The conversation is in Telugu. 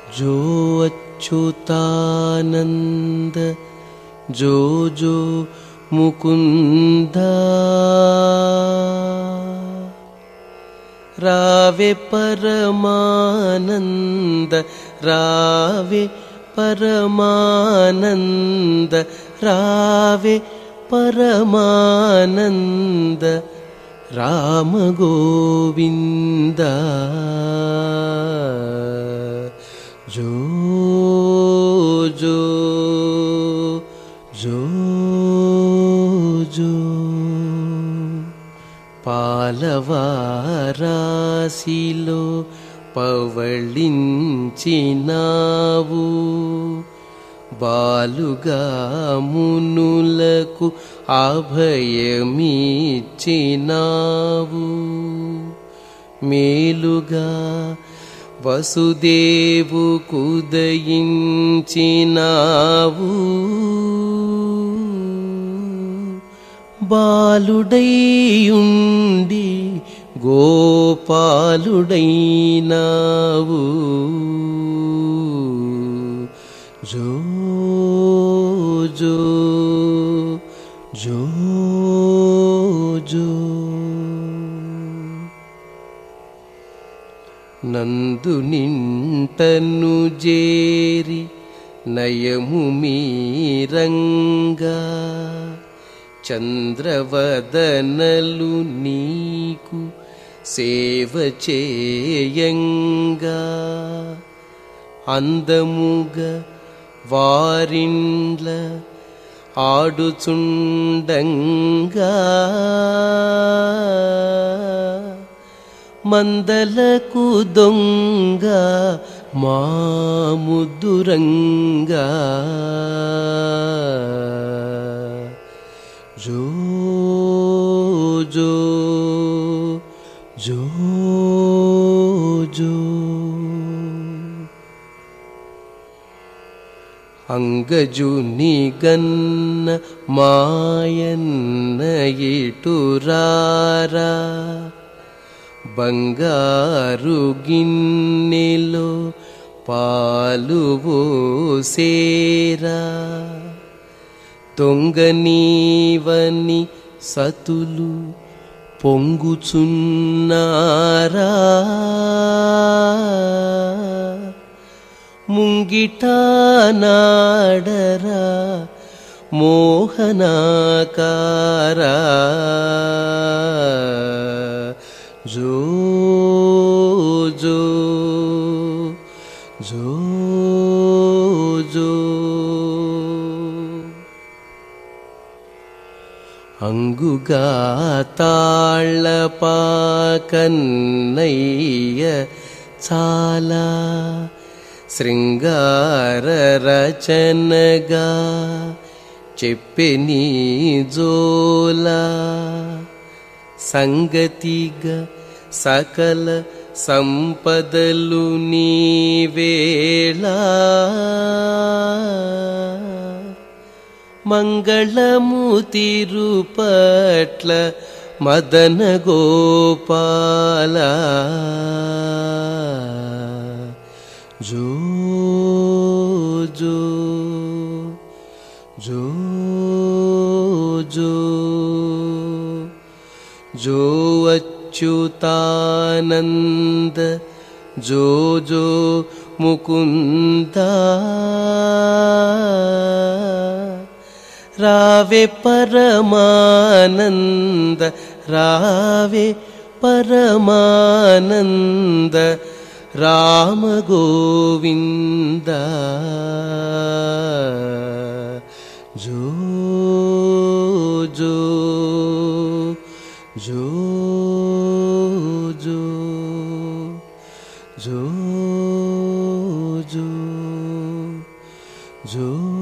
जो अच्युतानंद जो जो मुकुंदा रावे परमानंद रावे परमानंद रावे परमानंद राम गोविंद जो जो जो जो పాలవారాశిలో పవళించినావు బాలుగా మునులకు అభయమిచ్చినావు మేలుగా వసుదేవు కుదయించినావు బాలుడైయుండి గోపాలుడైనావు జో జో జో జో నందు నింటను జేరి నయము మీరంగా చంద్రవదనలు నీకు సేవ చేయంగా అందముగా వారిండ్ల ఆడుచుండంగా మందలకు దొంగ మా ముద్దురంగా जो जो जो जो అంగజుని గన్న మాయన్న ఇటురారా బంగారు గిన్నెలో పాలు పోసేరా దొంగనీవని సతులు పొంగుచున్నారా ముంగిట నాడరా మోహనాకారా జో జో జో జో అంగుగా తాళపాకన్నయ్య చాలా శృంగార రచనగా చెప్పెని జోలా సంగతిగా సకల సంపదలు నీవేళ మంగళము తిరుపట్ల మదన గోపాల జో జో జో జో జో అచ్యుతానంద జో జో ముకుంద రావే పరమానంద రావే పరమానంద రామ గోవింద జో జో జో జో జో జో జో